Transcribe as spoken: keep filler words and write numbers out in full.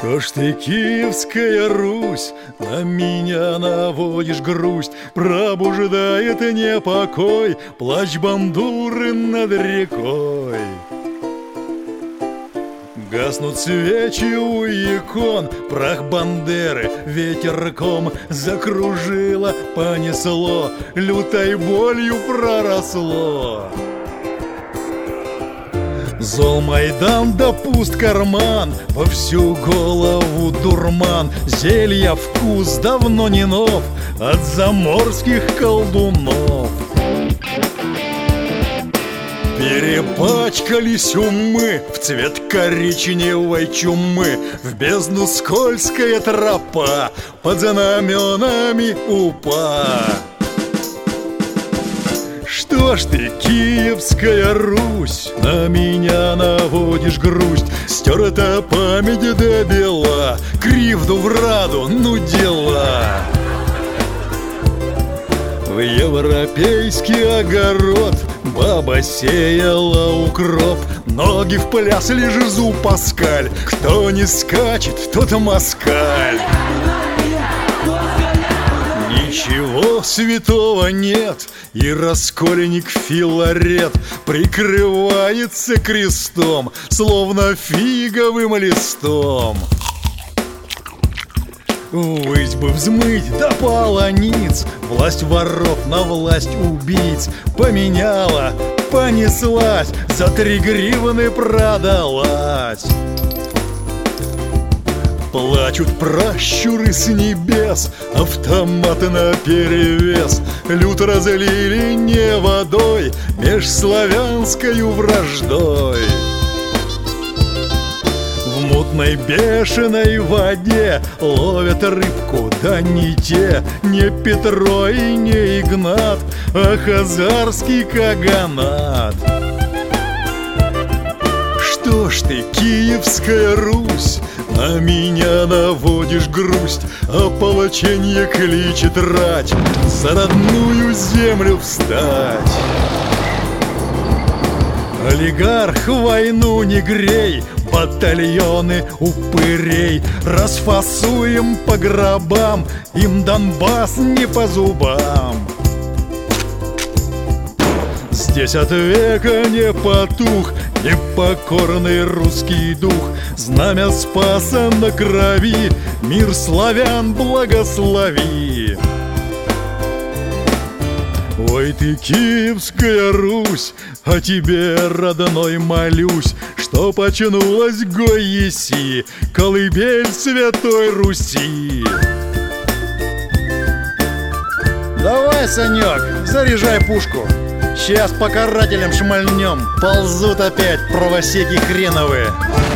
Что ж ты, Киевская Русь, на меня наводишь грусть, пробуждает непокой плач бандуры над рекой. Гаснут свечи у икон, прах Бандеры ветерком закружило, понесло, лютой болью проросло. Зол Майдан да пуст карман, во всю голову дурман, зелья вкус давно не нов от заморских колдунов. Перепачкались умы в цвет коричневой чумы, в бездну скользкая тропа под знаменами УПА. Что ж ты, Киевская Русь, на меня наводишь грусть, стерта память до бела, кривду в раду, ну дела. В европейский огород баба сеяла укроп, ноги в пляс, лишь зуб Паскаль, кто не скачет, тот москаль. Ничего святого нет, и раскольник Филарет прикрывается крестом, словно фиговым листом. Ввысь бы взмыть до полониц, власть воров на власть убийц поменяла, понеслась, за три гривны продалась. Плачут пращуры с небес, автоматы наперевес, лют разлили не водой, меж славянскою враждой. В мутной бешеной воде ловят рыбку, да не те, не Петро и не Игнат, а хазарский каганат. Что ж ты, Киевская Русь, на меня наводишь грусть, ополченье кличет рать за родную землю встать. Олигарх, войну не грей, батальоны упырей расфасуем по гробам, им Донбасс не по зубам. Здесь от века не потух непокорный русский дух, знамя Спаса на крови, мир славян благослови. Ой ты, Киевская Русь, о тебе, родной, молюсь, чтоб очнулась гой еси, колыбель Святой Руси. Давай, Санек, заряжай пушку, сейчас по карателям шмальнем, ползут опять правосеки хреновые.